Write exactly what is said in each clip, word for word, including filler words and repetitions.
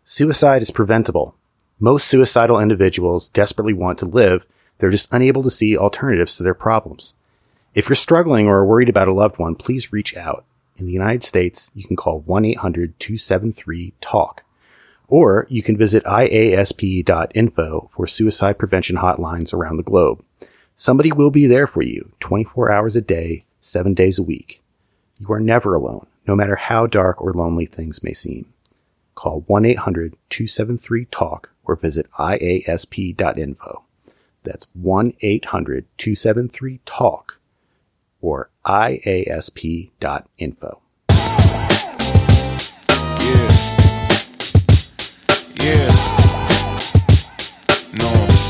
Suicide is preventable. Most suicidal individuals desperately want to live. They're just unable to see alternatives to their problems. If you're struggling or are worried about a loved one, please reach out. In the United States, you can call one eight hundred two seven three talk. Or you can visit I A S P dot info for suicide prevention hotlines around the globe. Somebody will be there for you twenty-four hours a day, seven days a week. You are never alone, no matter how dark or lonely things may seem. Call one eight hundred two seven three talk or visit I A S P dot info. That's one eight hundred two seven three talk or I A S P dot info. Yeah. Yeah. No.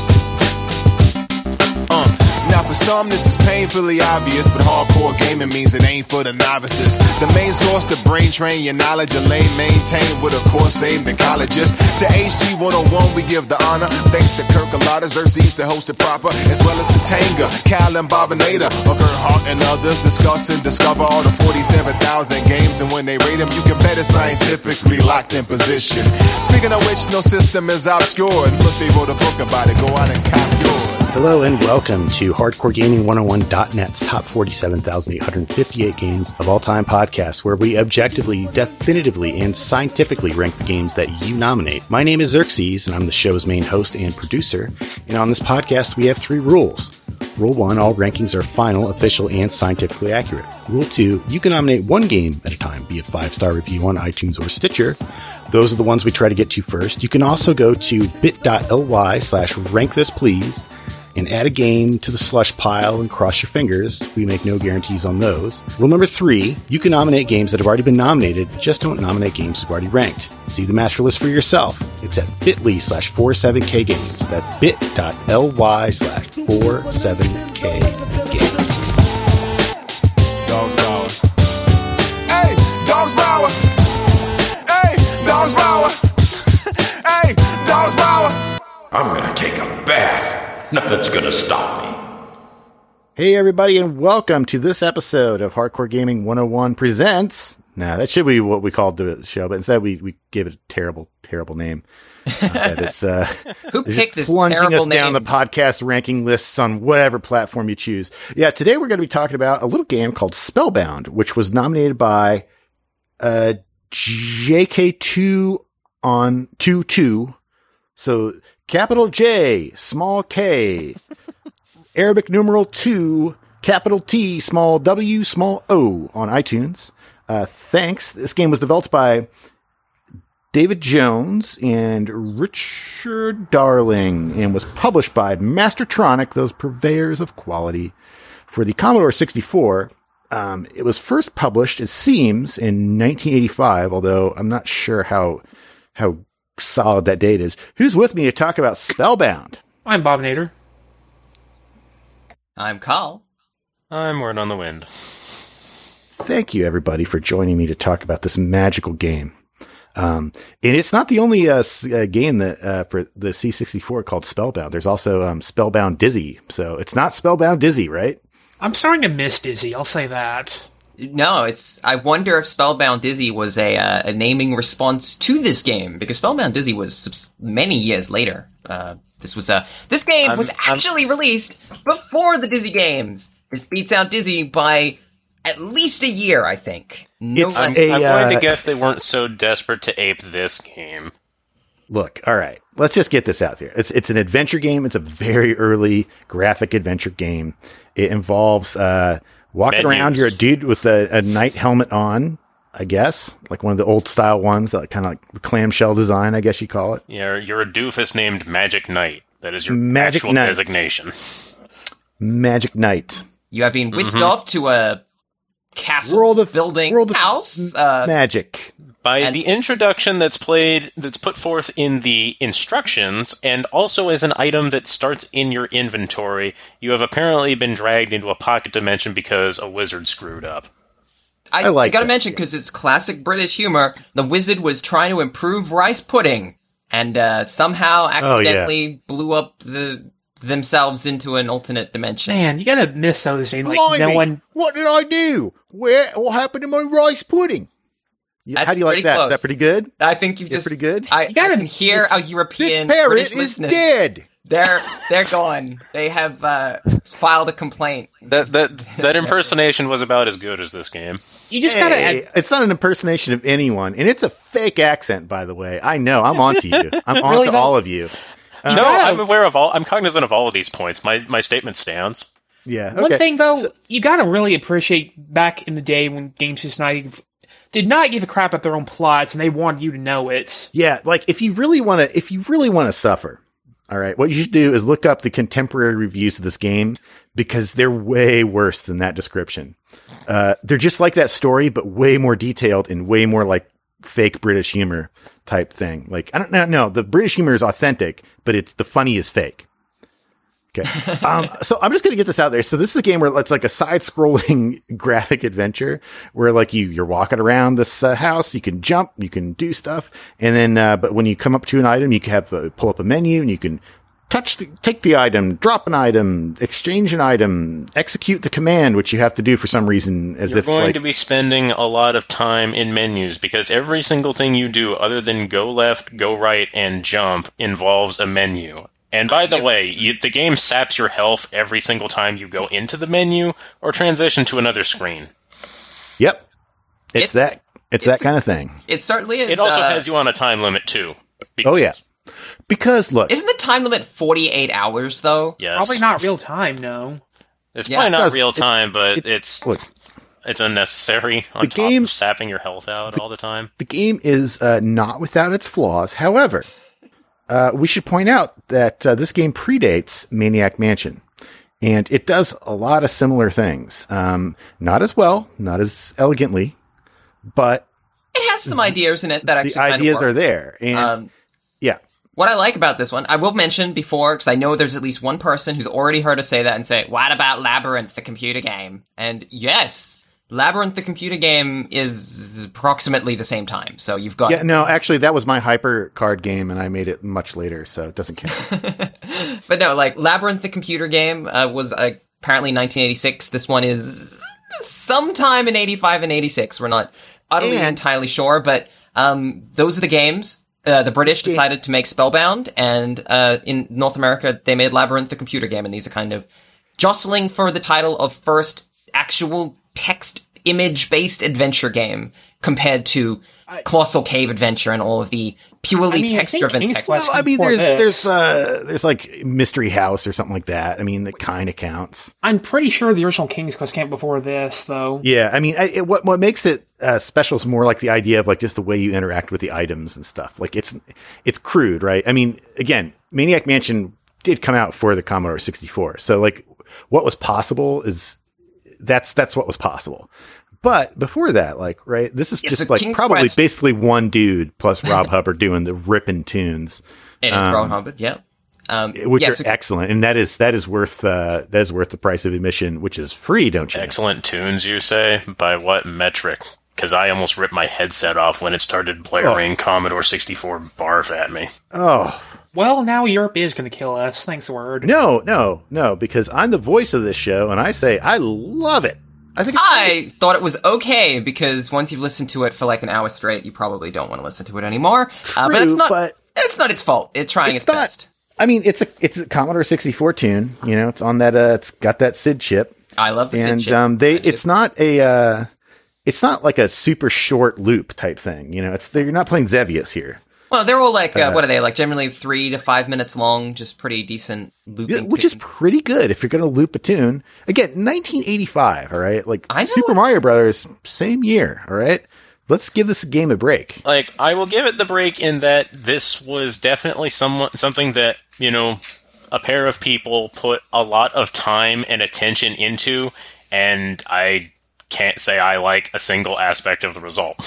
Uh. Now for some this is painfully obvious, but hardcore gaming means it ain't for the novices. The main source to brain train your knowledge, a lane maintained with a course aimed at colleges. To H G one oh one we give the honor, thanks to Kirk Alada, Xerxes to host it proper, as well as Satanga, Cal and Bobinator, Ucker Hart and others discuss and discover all the forty-seven thousand games, and when they rate them you can bet it's scientifically locked in position. Speaking of which, no system is obscure, and look, they wrote a book about it, go out and cop yours. Hello and welcome to Hardcore Gaming one oh one dot net's top forty-seven thousand eight hundred fifty-eight games of all time podcast, where we objectively, definitively, and scientifically rank the games that you nominate. My name is Xerxes, and I'm the show's main host and producer. And on this podcast, we have three rules. Rule one, all rankings are final, official, and scientifically accurate. Rule two, you can nominate one game at a time via five-star review on iTunes or Stitcher. Those are the ones we try to get to first. You can also go to bit.ly slash rank this please and add a game to the slush pile and cross your fingers. We make no guarantees on those. Rule number three, you can nominate games that have already been nominated, just don't nominate games you've already ranked. See the master list for yourself. It's at bit.ly slash 47k games. That's bit.ly slash 47k games. Dogs Power. Hey, Dogs Power. Hey, Dogs Power. Hey, Dogs Power. I'm gonna take a bath. Nothing's gonna stop me. Hey everybody, and welcome to this episode of Hardcore Gaming one oh one Presents. Nah, that should be what we called the show, but instead we, we gave it a terrible, terrible name. Uh, that it's, uh, Who picked this plunging terrible us down name? the podcast ranking lists on whatever platform you choose. Yeah, today we're going to be talking about a little game called Spellbound, which was nominated by uh, J K two on two two. So capital J, small K, Arabic numeral two, capital T, small W, small O on iTunes. Uh, thanks. This game was developed by David Jones and Richard Darling and was published by Mastertronic, those purveyors of quality, for the Commodore sixty-four. Um, it was first published, it seems, in nineteen eighty-five, although I'm not sure how how solid that date is. Who's with me to talk about Spellbound? I'm Bobinator. I'm Carl. I'm Word on the Wind. Thank you, everybody, for joining me to talk about this magical game. Um, and it's not the only uh, s- uh, game that uh, for the C sixty-four called Spellbound. There's also um, Spellbound Dizzy. So it's not Spellbound Dizzy, right? I'm starting to miss Dizzy, I'll say that. No, it's. I wonder if Spellbound Dizzy was a uh, a naming response to this game, because Spellbound Dizzy was subs- many years later. Uh, this was a this game I'm- was I'm- actually released before the Dizzy games. This beats out Dizzy by at least a year, I think. No It's less. a- I'm going to uh, guess they weren't so desperate to ape this game. Look, all right, let's just get this out there. It's it's an adventure game. It's a very early graphic adventure game. It involves uh, walking Menus. around. You're a dude with a, a knight helmet on, I guess, like one of the old style ones, like kind of like the clamshell design, I guess you call it. You're, you're a doofus named Magic Knight. That is your Magic actual Knight. designation. Magic Knight. You have been whisked Mhm. off to a castle World of- building world of house. Uh, Magic. By And- the introduction that's played, that's put forth in the instructions, and also as an item that starts in your inventory, you have apparently been dragged into a pocket dimension because a wizard screwed up. I, I like I gotta that, mention, yeah. because it's classic British humor, the wizard was trying to improve rice pudding, and uh, somehow accidentally blew up the themselves into an alternate dimension. Man, you gotta miss those days. Like, no Blimey, one... What did I do? Where? What happened to my rice pudding? How do you like that? Close. Is that pretty good? I think you've yeah, just pretty good. I, I can hear a European this parrot British is listeners. dead. They're they're gone. They have uh, filed a complaint. That that that impersonation was about as good as this game. You just hey, gotta. Add- it's not an impersonation of anyone, and it's a fake accent, by the way. I know. I'm on to you. I'm on really to don't- all of you. Uh, no, I'm aware of all. I'm cognizant of all of these points. My my statement stands. Yeah. Okay. One thing though, So, you gotta really appreciate back in the day when games just not even, did not give a crap about their own plots, and they wanted you to know it. yeah, like if you really want to, if you really want to suffer, all right, what you should do is look up the contemporary reviews of this game because they're way worse than that description. Uh, they're just like that story, but way more detailed and way more like fake British humor type thing. Like, I don't know. No, the British humor is authentic, but it's the funny is fake. Okay. Um, so I'm just going to get this out there. So this is a game where it's like a side scrolling graphic adventure where like you, you're walking around this uh, house, you can jump, you can do stuff. And then, uh, but when you come up to an item, you can have, uh, pull up a menu and you can touch the, take the item, drop an item, exchange an item, execute the command, which you have to do for some reason as You're if going like, to be spending a lot of time in menus because every single thing you do other than go left, go right, and jump involves a menu. And by the way, you, the game saps your health every single time you go into the menu or transition to another screen. yep, it's, It's- that, it's, it's that kind of thing. It certainly is. It also uh, has you on a time limit too. Because, Oh yeah. Because look, Isn't the time limit forty-eight hours though? Yes. Probably not real time, no. It's Yeah. probably It not does- real it- time, but it- it's look, it's unnecessary on The top game- of sapping your health out all the time. the game is uh, not without its flaws. However, uh, we should point out that uh, this game predates Maniac Mansion, and it does a lot of similar things. Um, not as well, not as elegantly, but It has some ideas in it that actually the ideas kind of are there. And Um, yeah, What I like about this one, I will mention before, because I know there's at least one person who's already heard us say that and say, what about Labyrinth, the computer game? And yes, Labyrinth, the computer game is approximately the same time. So you've got... yeah, no, actually, that was my hyper card game, and I made it much later, so it doesn't count. But no, like, Labyrinth, the computer game, uh, was uh, apparently nineteen eighty-six. This one is sometime in eighty-five and eighty-six. We're not utterly And- entirely sure, but um, those are the games. Uh, the British game- decided to make Spellbound, and uh, in North America, they made Labyrinth, the computer game, and these are kind of jostling for the title of first actual text image-based adventure game compared to Colossal Cave Adventure and all of the purely I mean, I think text-driven King's text. Quest Well, I mean, before there's this. there's uh, there's like Mystery House or something like that. I mean, that kind of counts. I'm pretty sure the original King's Quest came before this, though. Yeah, I mean, I, it, what what makes it uh, special is more like the idea of like just the way you interact with the items and stuff. Like it's it's crude, right? I mean, again, Maniac Mansion did come out for the Commodore sixty-four, so like what was possible is that's that's what was possible. But before that, like, right, this is It's just a like King's probably Quest. basically one dude plus Rob Hubbard doing the ripping tunes, It is um, Ron Hubbard, yeah. Um, which yeah, are so- excellent, and that is that is worth uh, that is worth the price of admission, which is free, don't you? Excellent tunes, you say? By what metric? Because I almost ripped my headset off when it started blaring Commodore sixty-four barf at me. Oh. Well, now Europe is going to kill us. Thanks, word. No, no, no, because I'm the voice of this show, and I say I love it. I think it's I thought it was okay because once you've listened to it for like an hour straight, you probably don't want to listen to it anymore. uh, but it's True, not. but it's not its fault. It's trying it's its, not- best. I mean, it's a it's a Commodore sixty-four tune. You know, it's on that. Uh, it's got that S I D chip, I love the and Sid chip. um, they I do. it's not a uh, it's not like a super short loop type thing. You know, it's you're not playing Xevious here, well, they're all like uh, uh, what are they like? Generally three to five minutes long, just pretty decent looping. Yeah, which is pretty good if you're going to loop a tune. Again, nineteen eighty-five. All right, like I know. Super Mario Brothers, same year. All right, let's give this game a break. Like, I will give it the break in that this was definitely some, something that, you know, a pair of people put a lot of time and attention into, and I can't say I like a single aspect of the result.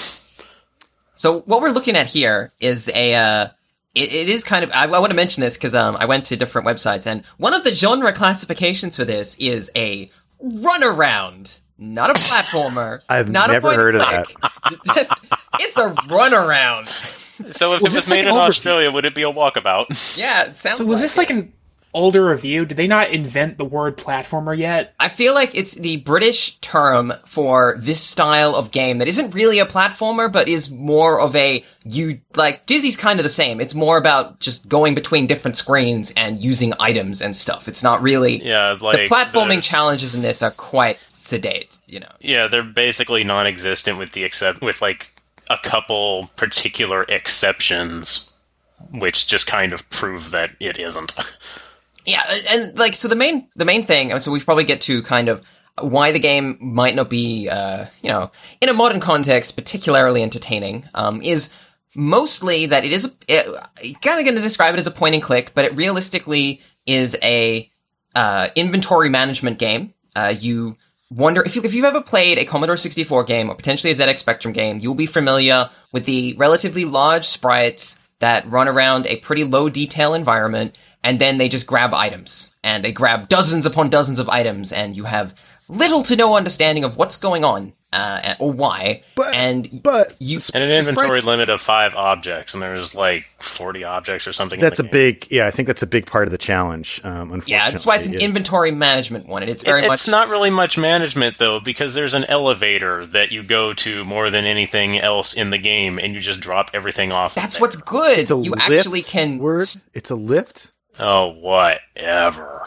So what we're looking at here is a. Uh, it, it is kind of. I, I want to mention this because um, I went to different websites, and one of the genre classifications for this is a runaround, not a platformer. I've not never a point heard of click. Just, it's a runaround. So if Was it was this like made an in overview? Australia, would it be a walkabout? Yeah, it sounds. So was like this like it. an older review, did they not invent the word platformer yet? I feel like it's the British term for this style of game that isn't really a platformer, but is more of a, you, like, Dizzy's kind of the same. It's more about just going between different screens and using items and stuff. It's not really, Yeah, like the platforming there's- challenges in this are quite sedate, you know. Yeah, they're basically non-existent with the except with like a couple particular exceptions, which just kind of prove that it isn't. Yeah, and like, so the main, the main thing, so we probably get to kind of why the game might not be, uh, you know, in a modern context, particularly entertaining, um, is mostly that it is, a, it, kind of going to describe it as a point and click, but it realistically is a, uh, inventory management game. Uh, you wonder, if you, if you've ever played a Commodore sixty-four game or potentially a Z X Spectrum game, you'll be familiar with the relatively large sprites that run around a pretty low detail environment, and then they just grab items. And they grab dozens upon dozens of items, and you have little to no understanding of what's going on, uh, or why. But- and but- you, And an inventory Sprites- limit of five objects, and there's like forty objects or something. That's a in the game. big, yeah, I think that's a big part of the challenge. Um, unfortunately, yeah, that's why it's an is- inventory management one, and it's very It- much... It's not really much management, though, because there's an elevator that you go to more than anything else in the game, and you just drop everything off. That's there. what's good. It's a You lift actually can... word. It's a lift. Oh, whatever.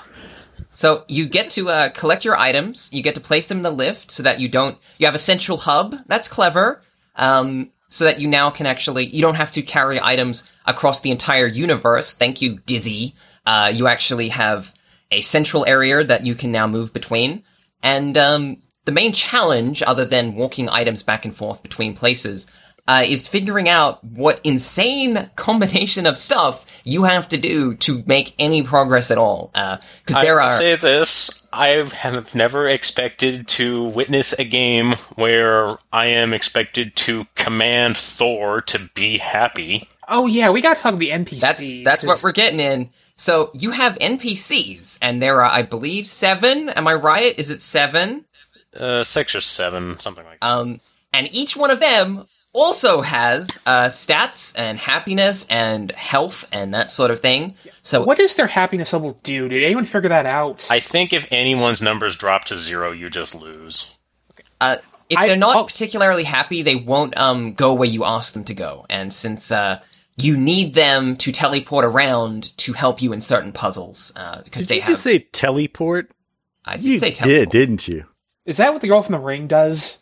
So you get to uh, collect your items. You get to place them in the lift so that you don't. You have a central hub. That's clever. Um, so that you now can actually. You don't have to carry items across the entire universe. Thank you, Dizzy. Uh, you actually have a central area that you can now move between. And um, the main challenge, other than walking items back and forth between places, uh, is figuring out what insane combination of stuff you have to do to make any progress at all. Because there I are. will say this, I have never expected to witness a game where I am expected to command Thor to be happy. Oh yeah, we gotta talk about the N P Cs. That's that's what 'cause- we're getting in. So you have N P Cs, and there are, I believe, seven. Am I right? Is it seven? Uh, six or seven, something like that. Um, and each one of them also has uh, stats and happiness and health and that sort of thing. So What does their happiness level do? Did anyone figure that out? I think if anyone's numbers drop to zero, you just lose. uh, if I- they're not oh. particularly happy, they won't um, go where you ask them to go. And since uh, you need them to teleport around to help you in certain puzzles, uh, because Did they you have. just say teleport? I did You say did, teleport. didn't you? Is that what the girl from the ring does?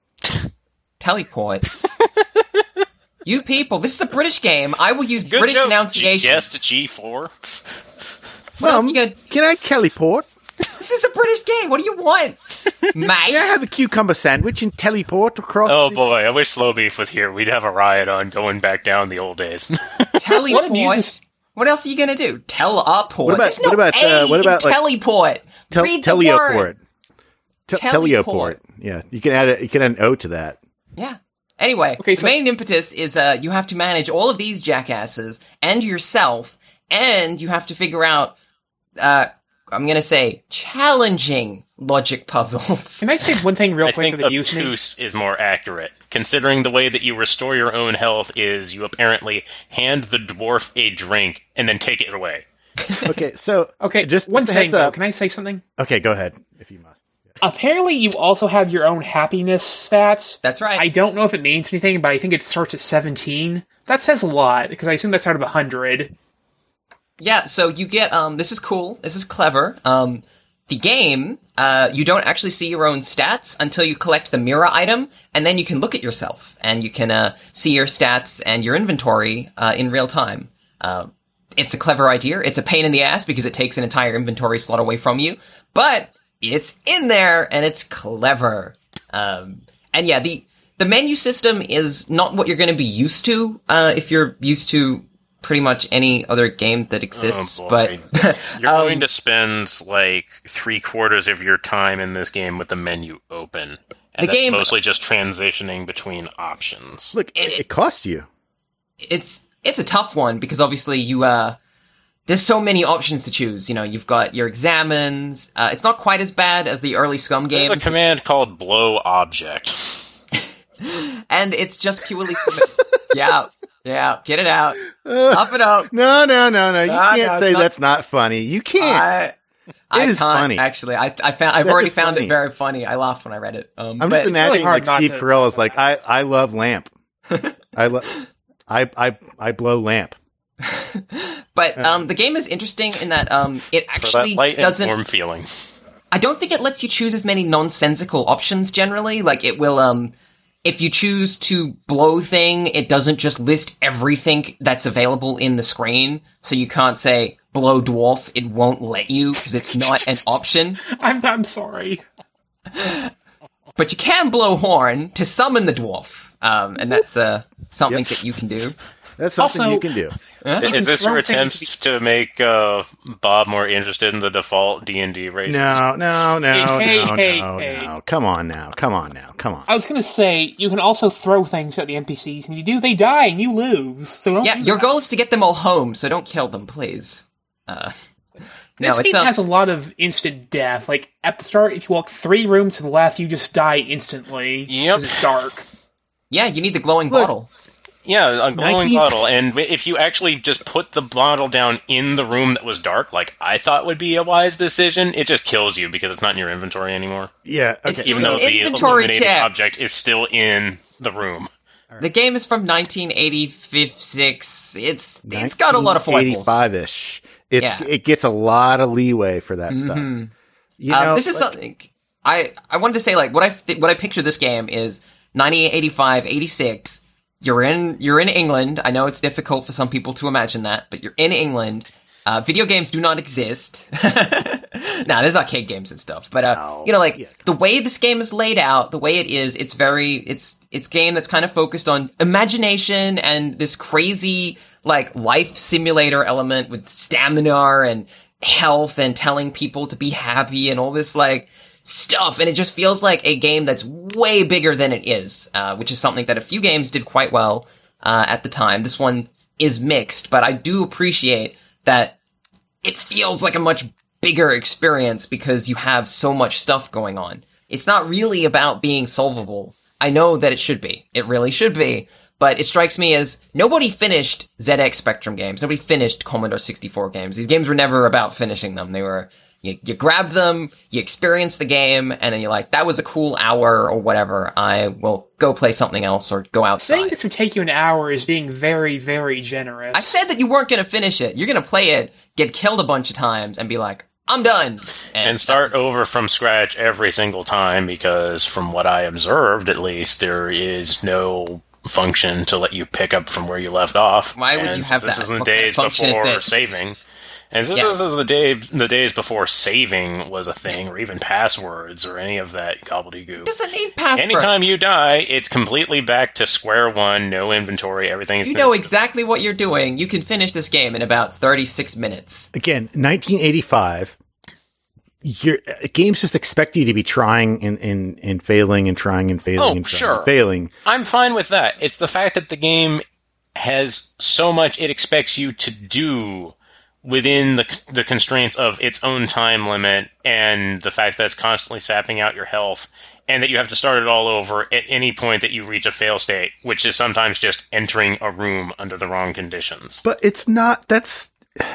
Teleport. You people, this is a British game. I will use Good British joke. pronunciation. Guessed G four. What else Mum, you gonna- can I teleport? This is a British game. What do you want, mate? Can I have a cucumber sandwich and teleport across? Oh the- boy, I wish Slow Beef was here. We'd have a riot on going back down the old days. Teleport. What amuses- What else are you gonna do? Teleport. What about- There's no what about, A uh, what about, in like, teleport? Tel- Read the teleport. word. Te- Teleport. teleport. Yeah, you can add a, you can add an O to that. Yeah. Anyway, Okay, so- the main impetus is uh, you have to manage all of these jackasses and yourself, and you have to figure out, uh, I'm gonna say, challenging logic puzzles. Can I say one thing real I quick think that you me? obtuse is more accurate, considering the way that you restore your own health is you apparently hand the dwarf a drink and then take it away. Okay, so Okay, just one just a thing heads though. up. Can I say something? Okay, go ahead if you must. Apparently, you also have your own happiness stats. That's right. I don't know if it means anything, but I think it starts at seventeen. That says a lot because I assume that's out of one hundred. Yeah, so you get, um, this is cool, this is clever. Um, the game, uh, you don't actually see your own stats until you collect the mirror item, and then you can look at yourself, and you can, uh, see your stats and your inventory, uh, in real time. Uh, it's a clever idea. It's a pain in the ass because it takes an entire inventory slot away from you, but it's in there, and it's clever. Um, and yeah, the, the menu system is not what you're gonna be used to, uh, if you're used to pretty much any other game that exists, Oh, boy. but You're um, going to spend like three quarters of your time in this game with the menu open. And The that's game- mostly just transitioning between options. Look, it, it cost you. it's it's a tough one because obviously you uh there's so many options to choose. You know, you've got your examines. Uh, it's not quite as bad as the early Scum There's games, a command called blow object. and and it's just purely yeah, yeah. Get it out, up it up. No, no, no, no. You Ah, can't no, say not- that's not funny. You can't. I, I It is can't, funny. Actually, I I found I've That already is found funny. it very funny. I laughed when I read it. Um, I'm but just imagining hard like not Steve to- Carell is like, I, I love lamp. I love, I, I, I blow lamp. but um, the game is interesting in that um, it For actually that light and doesn't. warm feeling. I don't think it lets you choose as many nonsensical options generally. Like it will, um, if you choose to blow thing, it doesn't just list everything that's available in the screen. So you can't say blow dwarf. It won't let you because it's not an option. I'm I'm sorry. But you can blow horn to summon the dwarf. Um, and that's, uh, something Yep. that you can do. That's something Also- you can do. Is this your throw things- attempt to make uh, Bob more interested in the default D and D races? No, no, no, Hey, no, hey, no, hey. no. Come on now. Come on now. Come on. I was gonna say you can also throw things at the N P Cs, and you do, they die, and you lose. So don't Yeah, do your that. goal is to get them all home, so don't kill them, please. Uh, no, This it's game um, has a lot of instant death. Like at the start, if you walk three rooms to the left, you just die instantly Yep. because it's dark. yeah, you need the glowing Look. bottle. Yeah, a glowing nineteen bottle. And if you actually just put the bottle down in the room that was dark, like I thought would be a wise decision, it just kills you because it's not in your inventory anymore. Yeah. It's Okay. Even an though the inventory illuminated check. object is still in the room. The game is from nineteen eighty-six. It's it's got a lot of foibles. eighty-five-ish. It Yeah. it gets a lot of leeway for that stuff. You Um, know, this is like- something I I wanted to say. Like what I th- what I picture this game is nineteen eighty-five, eighty-six. You're in you're in England. I know it's difficult for some people to imagine that, but you're in England. Uh, video games do not exist. Nah, there's arcade games and stuff, but uh, No. you know, like Yeah. the way this game is laid out, the way it is, it's very it's it's game that's kind of focused on imagination and this crazy like life simulator element with stamina and health and telling people to be happy and all this like stuff, and it just feels like a game that's way bigger than it is, uh, which is something that a few games did quite well uh, at the time. This one is mixed, but I do appreciate that it feels like a much bigger experience because you have so much stuff going on. It's not really about being solvable. I know that it should be. It really should be. But it strikes me as nobody finished Z X Spectrum games. Nobody finished Commodore sixty-four games. These games were never about finishing them. They were, you, you grabbed them, you experienced the game, and then you're like, that was a cool hour or whatever. I will go play something else or go outside. Saying this would take you an hour is being very, very generous. I said that you weren't going to finish it. You're going to play it, get killed a bunch of times, and be like, I'm done. And start over from scratch every single time because, from what I observed at least, there is no function to let you pick up from where you left off. Why would And you have this that? is in the What kind of days function is before this? saving. And this, Yeah. this is the day, the days before saving was a thing, or even passwords, or any of that gobbledygook. doesn't need password. Anytime you die, it's completely back to square one, no inventory, everything is You new. know exactly what you're doing. You can finish this game in about thirty-six minutes. again, nineteen eighty-five. Your games just expect you to be trying and, and, and failing and trying and failing Oh, and trying sure. and failing. I'm fine with that. It's the fact that the game has so much it expects you to do within the the constraints of its own time limit, and the fact that it's constantly sapping out your health, and that you have to start it all over at any point that you reach a fail state, which is sometimes just entering a room under the wrong conditions. But it's not, that's,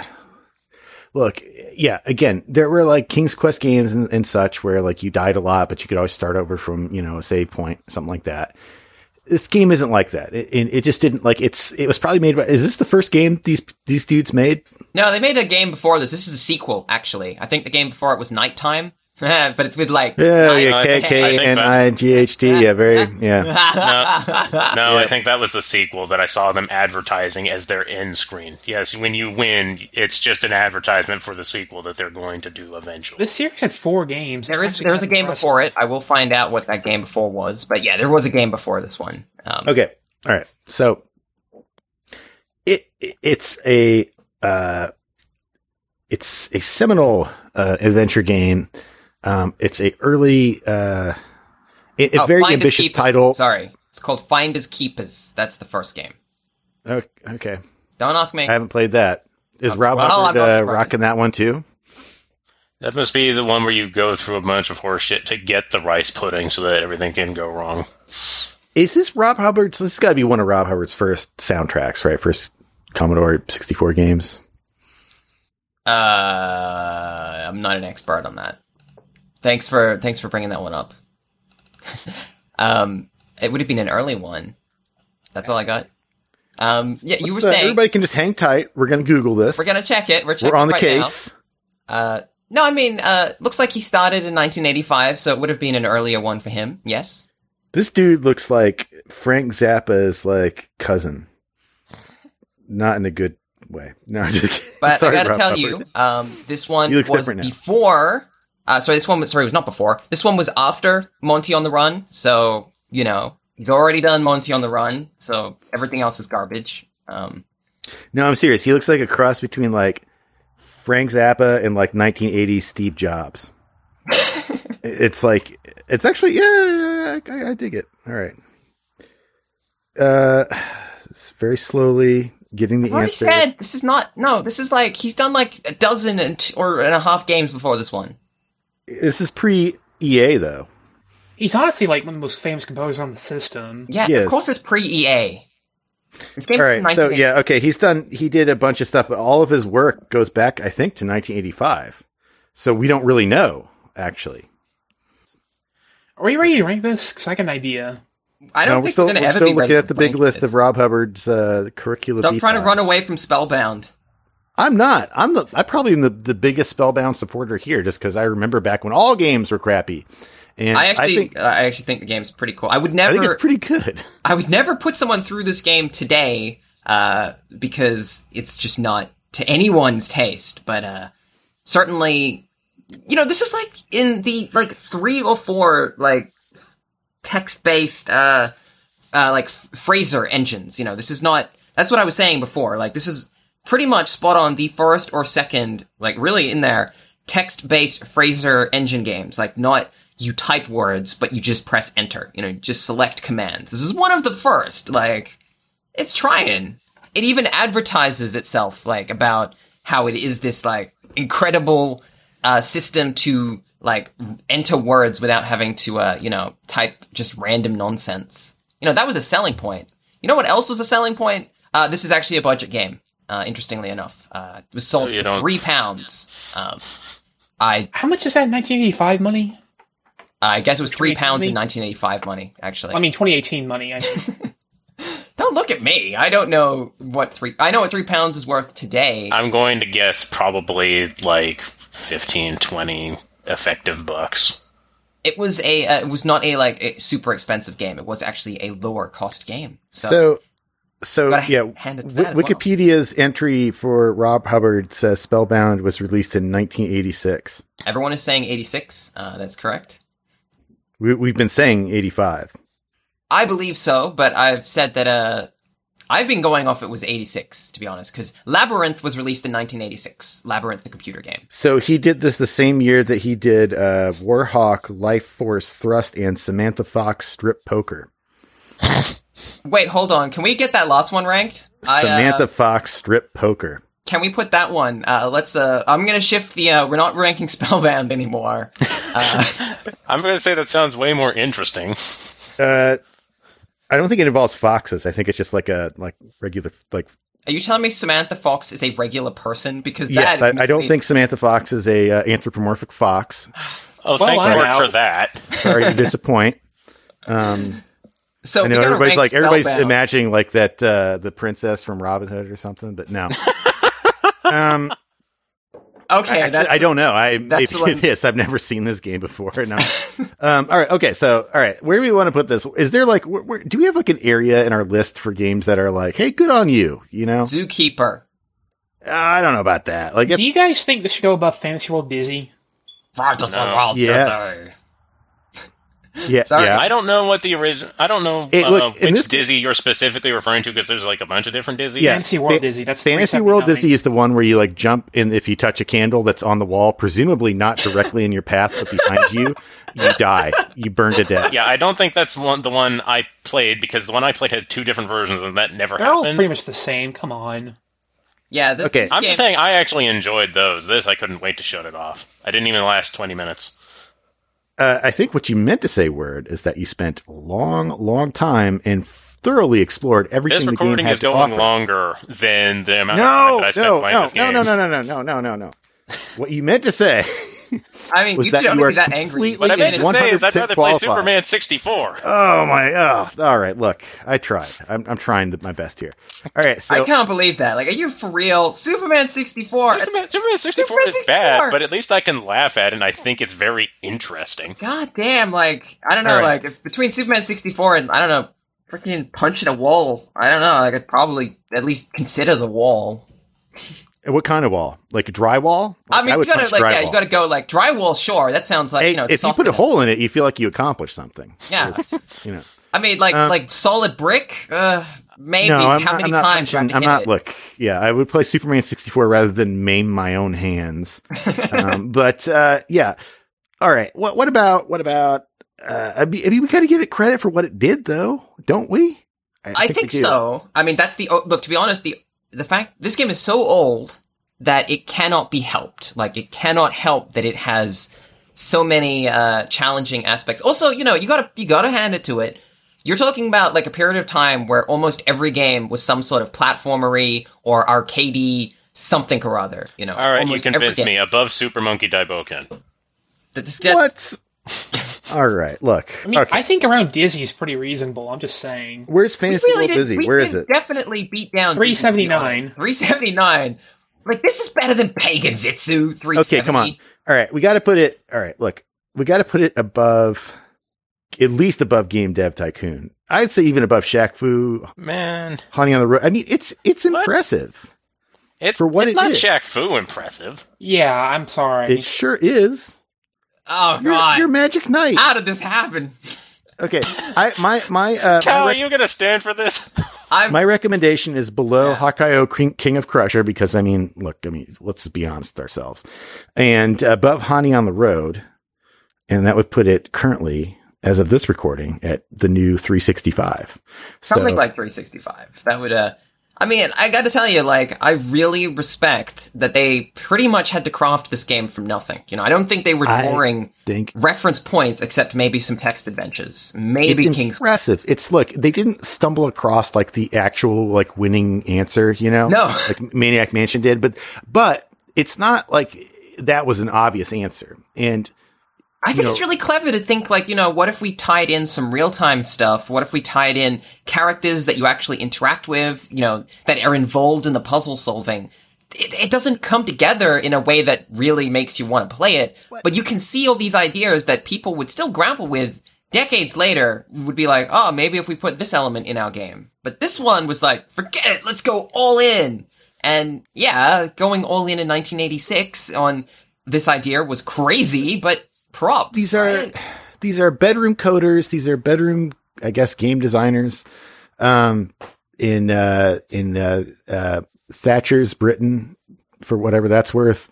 look, yeah, again, there were like King's Quest games and, and such where like you died a lot, but you could always start over from, you know, a save point, something like that. This game isn't like that. It, it, it just didn't like it's, it was probably made by, is this the first game these, these dudes made? No, they made a game before this. This is a sequel, actually. I think the game before it was Nighttime, but it's with like... Yeah, night- yeah, I K think- I K think N that- I G H T, yeah, very, yeah. No, no Yeah. I think that was the sequel that I saw them advertising as their end screen. Yes, when you win, it's just an advertisement for the sequel that they're going to do eventually. This series had four games. There It's is actually there was a kind of game impressive. before it. I will find out what that game before was. But yeah, there was a game before this one. Um, Okay. All right. So it, it it's a uh it's a seminal uh adventure game. Um it's a early uh a, a oh, very Find As ambitious Keepers. title. Sorry. It's called Find As Keepers. That's the first game. Okay. okay. Don't ask me. I haven't played that. Is Uh, Rob well, Hubbard I'm not uh, surprised. rocking that one too? That must be the one where you go through a bunch of horse shit to get the rice pudding so that everything can go wrong. Is this Rob Hubbard's? This has got to be one of Rob Hubbard's first soundtracks, right? First Commodore sixty-four games. Uh, I'm not an expert on that. Thanks for thanks for bringing that one up. um, it would have been an early one. That's all I got. Um, yeah, you were So saying everybody can just hang tight. We're going to Google this. we're gonna check it. We're checking We're on the right case. now. Uh, no, I mean, uh, looks like he started in nineteen eighty-five, so it would have been an earlier one for him. Yes. This dude looks like Frank Zappa's like cousin. Not in a good way. No, I'm just kidding. But Sorry, I gotta Rob tell Hubbard. you, um, this one He looks was different now. before. Uh, sorry, this one was sorry, it was not before. This one was after Monty on the Run. So you know he's already done Monty on the Run. So everything else is garbage. Um, No, I'm serious. He looks like a cross between like Frank Zappa and like nineteen eighties Steve Jobs. It's like it's actually yeah, yeah, yeah I, I dig it. All right. Uh, it's very slowly getting the I've already answer. said this is not. No, this is like he's done like a dozen and t- or and a half games before this one. This is pre E A though. He's honestly like one of the most famous composers on the system. Yeah, Yes. of course it's pre E A. This game All is from right. So nineteen eighty. yeah, okay. He's done. He did a bunch of stuff, but all of his work goes back, I think, to nineteen eighty-five. So we don't really know actually. Are we ready to rank this? Because I got an idea. I No, don't we're think still, we're going to we're ever still be looking ready at the to big rank list this. of Rob Hubbard's uh, curricula. Stop trying to vitae. run away from Spellbound. I'm not. I'm the. I probably am the, the biggest Spellbound supporter here, just because I remember back when all games were crappy. And I actually, I think, uh, I actually think the game's pretty cool. I would I never, think it's pretty good. I would never put someone through this game today, uh, because it's just not to anyone's taste. But uh, certainly, you know, this is like in the like three or four like text-based, uh, uh, like f- Fraser engines. You know, this is not. That's what I was saying before. Like, this is pretty much spot on the first or second, like really in there, text-based Fraser engine games. Like, not you type words, but you just press enter. You know, just select commands. This is one of the first. Like, it's trying. It even advertises itself, like, about how it is this, like, incredible uh, system to, like, enter words without having to, uh, you know, type just random nonsense. You know, that was a selling point. You know what else was a selling point? Uh, this is actually a budget game, uh, interestingly enough. Uh, it was sold You for don't- three pounds. Um, I How much is that in nineteen eighty-five money? I guess it was three pounds in money? nineteen eighty-five money, actually. I mean, twenty eighteen money. I Don't look at me. I don't know what three... I know what three pounds is worth today. I'm going to guess probably like fifteen, twenty effective bucks. It was a... Uh, it was not a, like, a super expensive game. It was actually a lower cost game. So, So, so Gotta yeah, hand it to Wi- that as well. Wikipedia's entry for Rob Hubbard says Spellbound was released in nineteen eighty-six. everyone is saying eighty-six. Uh, that's correct. We, we've been saying eighty-five. I believe so, but I've said that... Uh, I've been going off it was eighty-six, to be honest, because Labyrinth was released in nineteen eighty-six. Labyrinth, the computer game. So he did this the same year that he did uh, Warhawk, Life Force, Thrust, and Samantha Fox Strip Poker. Wait, hold on. Can we get that last one ranked? I, uh, Samantha Fox Strip Poker. Can we put that one? Uh, let's, uh, I'm gonna shift the, uh, we're not ranking Spellbound anymore. Uh, I'm going to say that sounds way more interesting. Uh, I don't think it involves foxes. I think it's just like a like regular like. are you telling me Samantha Fox is a regular person? Because Yes, that I, I don't think Samantha Fox is a uh, anthropomorphic fox. Oh, Well, thank I'm Lord out. for that. Sorry to disappoint. Um, so. I we know gotta everybody's rank like everybody's Spellbound. imagining like that uh, the princess from Robin Hood or something, but no. um, Okay, Actually, that's I don't know. I that's maybe the one- it is. I've never seen this game before. No. um, all right. Okay. So, all right. Where do we want to put this? Is there like, where, where, do we have like an area in our list for games that are like, hey, good on you? You know, Zookeeper. I don't know about that. Like, if, Do you guys think this should go above Fantasy World Dizzy? No. Yes. yeah, Sorry, yeah. I don't know what the original. I don't know Hey, uh, look, in which this- Dizzy you're specifically referring to because there's like a bunch of different Dizzy. Yes. Fantasy World Fa- Dizzy. That's the Fantasy reason World I'm not Dizzy is the one where you like jump in if you touch a candle that's on the wall, presumably not directly in your path, but behind you, you die. You burn to death. Yeah, I don't think that's one the one I played because the one I played had two different versions and that never They're all happened. pretty much the same. Come on. Yeah. The, Okay. this I'm game- just saying I actually enjoyed those. This I couldn't wait to shut it off. I didn't even last twenty minutes. uh, I think what you meant to say, Word, is that you spent a long, long time and thoroughly explored everything This the game recording has is to going offer. longer than the amount No, of time that I spent no, playing no, this no, game. no, no, no, no, no, no, no, no. What you meant to say I mean, was you that don't you are be that angry. completely What I meant and to say is I'd one hundred percent rather play qualified. Superman sixty-four. Oh my! Oh, all right. Look, I tried. I'm, I'm trying to, my best here. All right. So I can't believe that. Like, are you for real? Superman sixty-four. Superman, Superman sixty-four Superman is sixty-four. bad, but at least I can laugh at it, and I think it's very interesting. God damn, like, I don't know, All right. like, if between Superman sixty-four and, I don't know, freaking punching a wall, I don't know, like, I'd probably at least consider the wall. what kind of wall? Like a drywall? I mean, would you gotta, punch like, yeah, drywall. you gotta go, like, drywall, sure, that sounds like, Hey, you know, if you soft put a enough. hole in it, you feel like you accomplished something. Yeah. You know. I mean, like, Um, like, solid brick? Uh, maybe. No, I'm How not, many I'm not times do I have punching- to I'm hit not. it? Look, yeah, I would play Superman sixty-four rather than maim my own hands. um, but uh, yeah, all right. What what about what about? Uh, I mean, I mean, we got to give it credit for what it did, though, don't we? I think we do. so. I mean, that's the oh, look. To be honest, the the fact this game is so old that it cannot be helped. Like, it cannot help that it has so many uh, challenging aspects. Also, you know, you gotta you gotta hand it to it. You're talking about like a period of time where almost every game was some sort of platformery or arcadey something or other. You know, All right, you almost every convinced game. me. Above Super Monkey Daiboken. That this gets- What? All right, look. I mean, okay. I think around Dizzy is pretty reasonable. I'm just saying. Where's we Fantasy really World did- Dizzy? we Where did is it? Definitely beat down three seventy-nine. three seventy-nine. Like, this is better than Pagan Zitsu three seventy. Okay, come on. All right, we got to put it. All right, look, we got to put it above, at least above Game Dev Tycoon. I'd say even above Shaq Fu, Man, Honey on the Road. I mean, it's it's What? impressive. it's, For what it's it not is. Shaq Fu impressive. Yeah, I'm sorry. It sure is. Oh, You're, God. you're Magic Knight. How did this happen? Okay, I my my uh, Cal, my, are rec- you going to stand for this? I'm my recommendation is below Yeah. Hakayo King, King of Crusher because I mean, look, I mean, let's be honest with ourselves, and above Honey on the Road, and that would put it currently, as of this recording, at the new three sixty-five. something So- like three sixty-five. That would, uh, I mean, I gotta tell you, like, I really respect that they pretty much had to craft this game from nothing. You know, I don't think they were I drawing think reference points except maybe some text adventures. Maybe it's King's impressive. It's look, they didn't stumble across like the actual like winning answer, you know, No. like Maniac Mansion did, but but it's not like that was an obvious answer. And I think you it's know- really clever to think, like, you know, what if we tied in some real-time stuff? What if we tied in characters that you actually interact with, you know, that are involved in the puzzle solving? It, it doesn't come together in a way that really makes you want to play it, but you can see all these ideas that people would still grapple with decades later, would be like, oh, maybe if we put this element in our game. But this one was like, forget it, let's go all in. And yeah, going all in in nineteen eighty-six on this idea was crazy, but props. these are right? these are bedroom coders. These are bedroom, I guess, game designers. Um, in uh, in uh, uh, Thatcher's Britain, for whatever that's worth.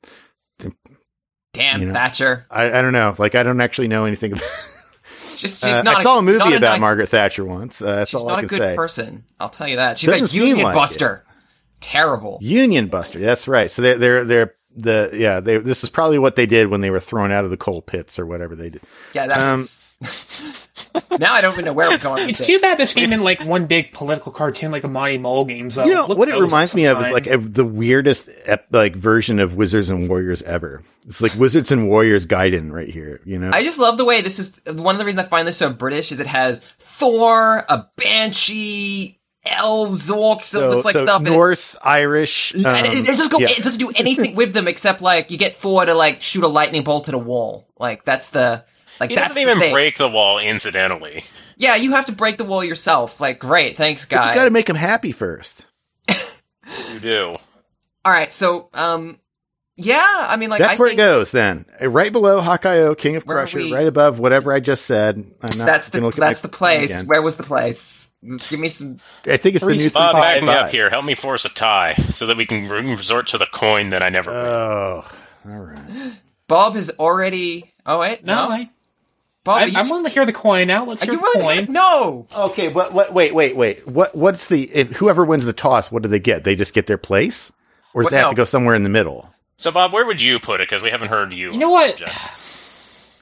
Damn, you know, Thatcher. I, I don't know. Like, I don't actually know anything about. Just, she's Uh, not I saw a movie not about nice- Margaret Thatcher once. Uh, that's She's all not I a can good say. person. I'll tell you that. She's Doesn't a seem union like buster. Terrible. Union Buster. That's right. So they're they're they're the yeah. They this is probably what they did when they were thrown out of the coal pits or whatever they did. Yeah, that Um, was... Now I don't even know where we're going with It's this. too bad this came in like one big political cartoon like the Monty Mole games. Though. You know Look what it those reminds me of is sometime. like of the weirdest ep- like version of Wizards and Warriors ever. It's like Wizards and Warriors Gaiden right here. You know. I just love the way this is... One of the reasons I find this so British is it has Thor, a Banshee, elves, orcs, so, this like so stuff. and it- Norse, Irish. Um, And it, it doesn't go. yeah. It doesn't do anything with them except like you get Thor to like shoot a lightning bolt at a wall. Like that's the like He that's doesn't the even thing. break the wall, incidentally. Yeah, you have to break the wall yourself. Like great, thanks, But guy. you got to make them happy first. You do. All right, so um, yeah, I mean like That's I where think it goes. Then Uh, right below Hakayo, King of Where are Crusher, we? right above whatever I just said. I'm not that's the gonna look at my that's the place. again. Where was the place? Give me some. I think it's the new Bob, three back me fifty-five. up here. Help me force a tie so that we can re- resort to the coin that I never win. Oh, all right. Bob has already. Oh wait, no, no. I, Bob, I, are you, I'm willing to hear the coin now. Let's are hear you the really? coin. No. Okay, but what, wait, wait, wait. What? What's the? If whoever wins the toss, what do they get? They just get their place, or does What- they have no. to go somewhere in the middle? So, Bob, where would you put it? Because we haven't heard you. You know what? Jeff.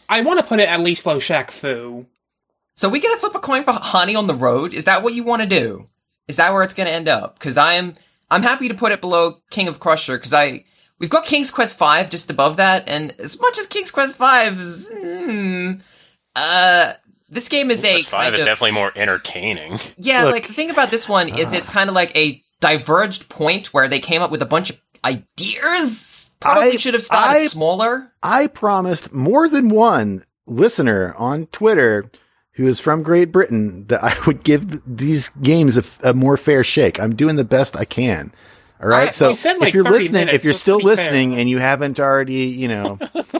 I want to put it at least below Shaq Fu. So we gonna flip a coin for Honey on the Road? Is that what you want to do? Is that where it's gonna end up? Because I am, I'm happy to put it below King of Crusher because I we've got King's Quest five just above that, and as much as King's Quest five is, hmm, uh, this game is King's a Quest five is of, definitely more entertaining. Yeah, Look, like the thing about this one is it's kind of like a diverged point where they came up with a bunch of ideas. Probably I- should have started I- smaller. I promised more than one listener on Twitter who is from Great Britain that I would give th- these games a, f- a more fair shake. I'm doing the best I can. All right. Alright, So well, you said, like, if you're thirty listening, minutes, if you're that's still pretty fair. listening and you haven't already, you know,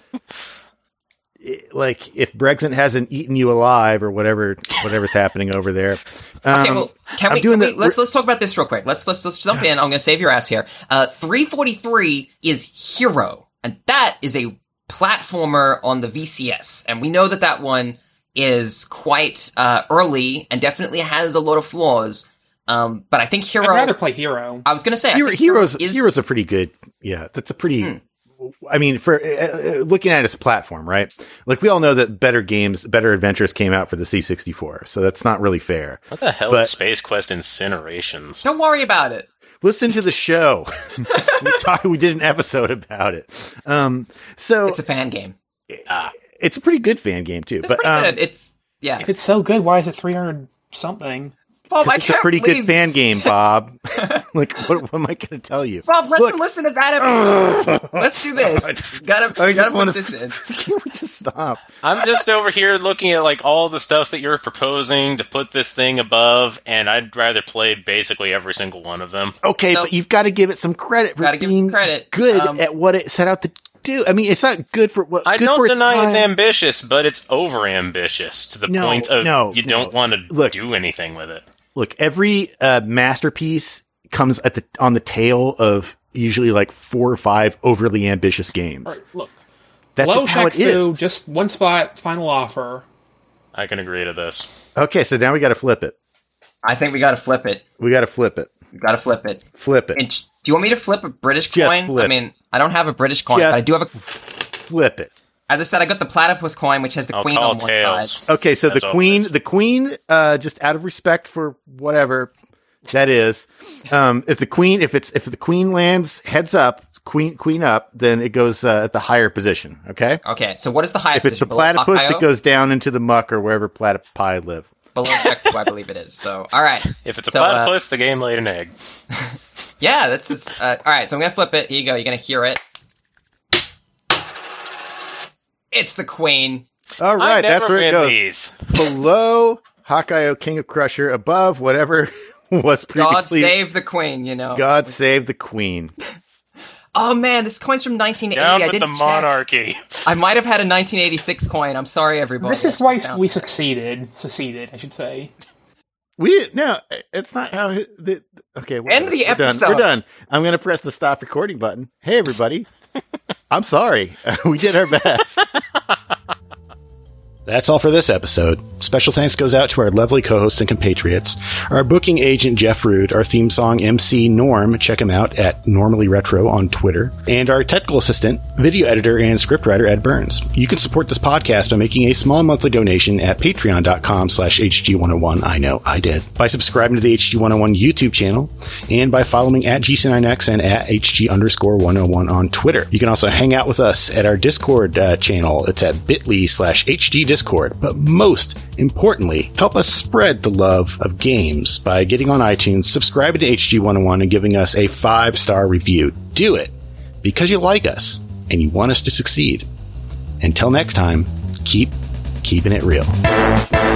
i- like if Brexit hasn't eaten you alive or whatever, whatever's happening over there. Um, Okay, well, can I'm we, doing can we the- let's let's talk about this real quick. Let's let's let's jump in. I'm going to save your ass here. Uh, three forty-three is Hero, and that is a platformer on the V C S, and we know that that one is quite uh, early and definitely has a lot of flaws. Um, but I think Hero. I'd rather play Hero. I was going to say, I Hero, think Hero Heroes, is, Heroes a pretty good. Yeah, that's a pretty. Hmm. I mean, for uh, uh, looking at it as a platform, right? Like we all know that better games, better adventures came out for the C sixty-four, so that's not really fair. What the hell But- is Space Quest Incinerations? Don't worry about it. Listen to the show. we talked. We did an episode about it. Um, so It's a fan game. it's a pretty good fan game too. It's but pretty um, good. It's yeah. If it's so good, why is it three hundred something? Bob, I it's a can't pretty believe good fan game, Bob. like, what, what am I going to tell you? Bob, let's Look- listen to that episode. Let's do this. Gotta, I gotta just put wanna- this in. Can we just stop? I'm just over here looking at like all the stuff that you're proposing to put this thing above, and I'd rather play basically every single one of them. Okay, So- but you've got to give it some credit for Gotta give it being some credit. good Um, at what it set out to do. I mean, it's not good for what. I good don't for deny it's time. ambitious, but it's over ambitious to the No, point of no, you don't no. want to Look. do anything with it. Look, every uh, masterpiece comes at the on the tail of usually like four or five overly ambitious games. All right, look. That's Low just how Shaq it Fu, is. just one spot, final offer. I can agree to this. Okay, so now we got to flip it. I think we gotta flip it. We got to flip it. We gotta flip it. Flip it. And do you want me to flip a British Just coin? flip. I mean, I don't have a British coin, Just but I do have a. Flip it. As I said, I got the platypus coin, which has the I'll queen call on one tails. side. Okay, so That's the all queen, it is. the queen, uh, just out of respect for whatever that is, um, if the queen, if it's if the queen lands heads up, queen queen up, then it goes uh, at the higher position. Okay. Okay, so what is the higher If it's the position? Below platypus Hawkeye? that goes down into the muck or wherever platypi live. below Jack, I believe it is. So, all right. If it's a So, uh, platypus, the game laid an egg. Yeah, that's just, uh, all right. So I'm gonna flip it. Here you go. You're gonna hear it. It's the queen. All I right, never that's where it win goes. these. Below Hawkeye, King of Crusher, above whatever was God previously. save the queen. You know. God save the queen. Oh man, this coin's from nineteen eighty. Down I with the didn't check. monarchy. I might have had a nineteen eighty-six coin. I'm sorry, everybody. This is why Yeah. we succeeded. Succeeded, I should say. We didn't. No, it's not how. it- The, okay, we're, End the we're done. episode. We're done. I'm going to press the stop recording button. Hey, everybody. I'm sorry. We did our best. That's all for this episode. Special thanks goes out to our lovely co-hosts and compatriots, our booking agent Jeff Rude, our theme song M C Norm, check him out at Normally Retro on Twitter, and our technical assistant, video editor, and scriptwriter Ed Burns. You can support this podcast by making a small monthly donation at patreon.com slash HG101. I know, I did. By subscribing to the H G one oh one YouTube channel, and by following at G C nine X and at HG underscore 101 on Twitter. You can also hang out with us at our Discord uh, channel. It's at bit.ly slash HG Discord. But most importantly, help us spread the love of games by getting on iTunes, subscribing to H G one oh one, and giving us a five-star review. Do it because you like us and you want us to succeed. Until next time, keep keeping it real.